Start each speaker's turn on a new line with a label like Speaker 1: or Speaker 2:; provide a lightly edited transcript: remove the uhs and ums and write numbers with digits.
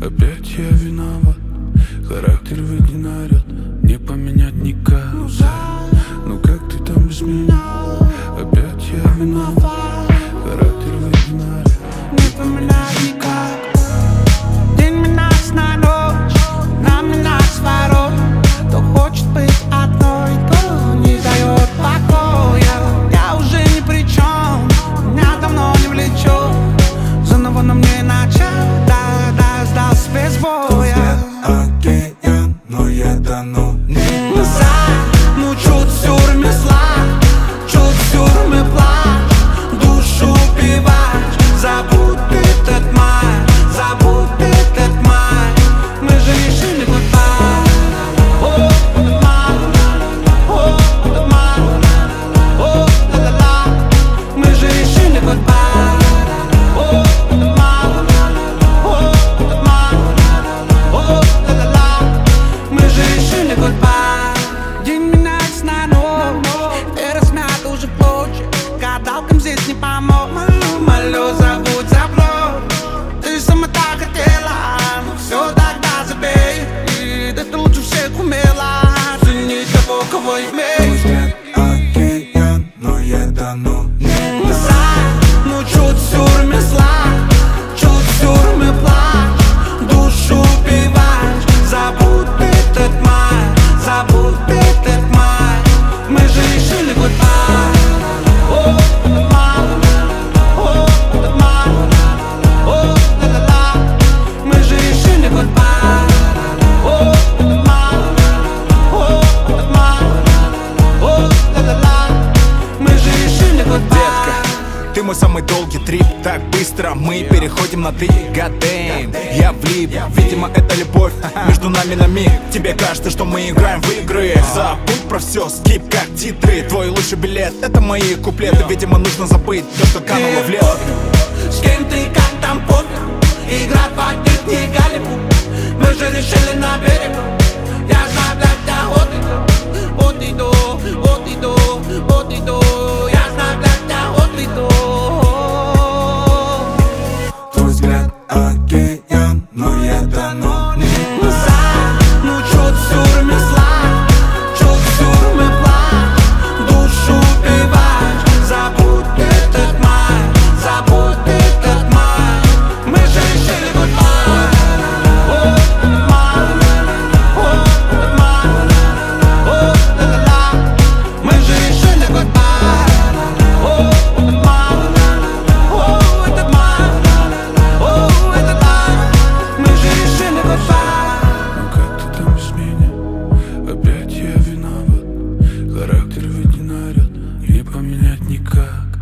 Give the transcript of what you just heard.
Speaker 1: Опять я виноват, характер ведь не наряд, не поменять никак. Ну как ты там без меня? Опять я виноват, характер ведь не наряд, не поменять никак.
Speaker 2: День меняется на ночь, нам меняется ворот. Кто хочет быть одной, кто не дает покоя. Я уже ни при чем, меня давно не влечет. Заново на мне начать, да, сдался без боя.
Speaker 3: Океан, но я тону не
Speaker 2: назад. Ну чуть сюр месла, чуть сюр me плачь, душу убиваешь. Забудь этот май, забудь этот май. Мы же решили goodbye. О, этот май, о, этот май, о, ла-ла-ла. Мы же решили goodbye. О, этот май, о, этот май, о, ла-ла-ла. Мы же решили goodbye. День меняется на ночь, ты размята уже плоть. Гадалкам здесь не помог. Молю, забудь, забудь. Ты сама так хотела, ну все, тогда забей. Да ты лучше всех умела ценить того, кого имеешь.
Speaker 3: океан, но я тону не
Speaker 2: назад. Ну чуть сюр месла, чуть сюр me плачь, душу убиваешь. Забудь этот май, забудь этот май. Мы же решили goodbye. О, этот май, о, этот май, о, ла-ла-ла. Мы же решили goodbye. О, этот май, о, этот май, о, ла-ла-ла. Мы же решили goodbye.
Speaker 4: Ты мой самый долгий трип, так быстро мы переходим на ты. God damn, я влип, видимо это любовь между нами на миг. Тебе кажется, что мы играем в игры. Забудь про все, скип как титры. Твой лучший билет, это мои куплеты. Видимо нужно забыть то, что кануло в лето.
Speaker 2: С кем ты и как там пофиг, играть в один не Голливуд. Мы же решили на берегу. Я знаю, блядь, я вот иду, вот иду, вот иду. Я знаю, блядь, я вот иду.
Speaker 3: Твой взгляд океан, но я тону не
Speaker 2: назад. Ну чуть сюр месла, чуть сюр me плачь, душу убиваешь. Забудь этот май, забудь этот май. Мы же решили goodbye. О, этот май, о, этот май, о, ла-ла-ла. Мы же решили goodbye. О, этот май, о, этот май, о, этот май. Мы же решили goodbye.
Speaker 1: Ну как ты там без меня? Опять я виноват, характер ведь не наряд, не поменять никак.